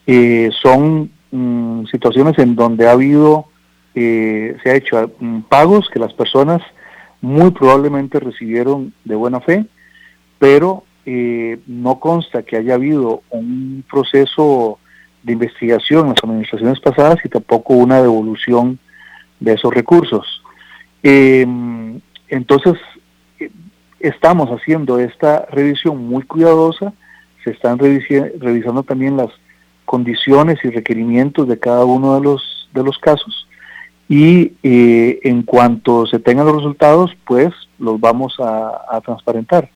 Son situaciones en donde se ha hecho pagos que las personas muy probablemente recibieron de buena fe, pero no consta que haya habido un proceso de investigación en las administraciones pasadas y tampoco una devolución de esos recursos. Entonces, estamos haciendo esta revisión muy cuidadosa, se están revisando también las condiciones y requerimientos de cada uno de los casos, y en cuanto se tengan los resultados, pues los vamos a transparentar.